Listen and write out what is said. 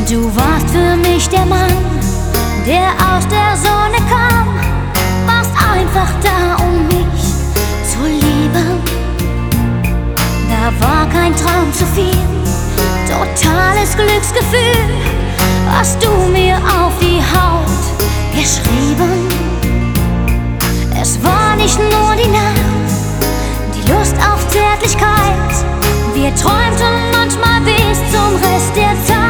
Du warst für mich der Mann, der aus der Sonne kam. Warst einfach da, um mich zu lieben. Da war kein Traum zu viel, totales Glücksgefühl hast du mir auf die Haut geschrieben. Es war nicht nur die Nacht, die Lust auf Zärtlichkeit. Wir träumten manchmal bis zum Rest der Zeit.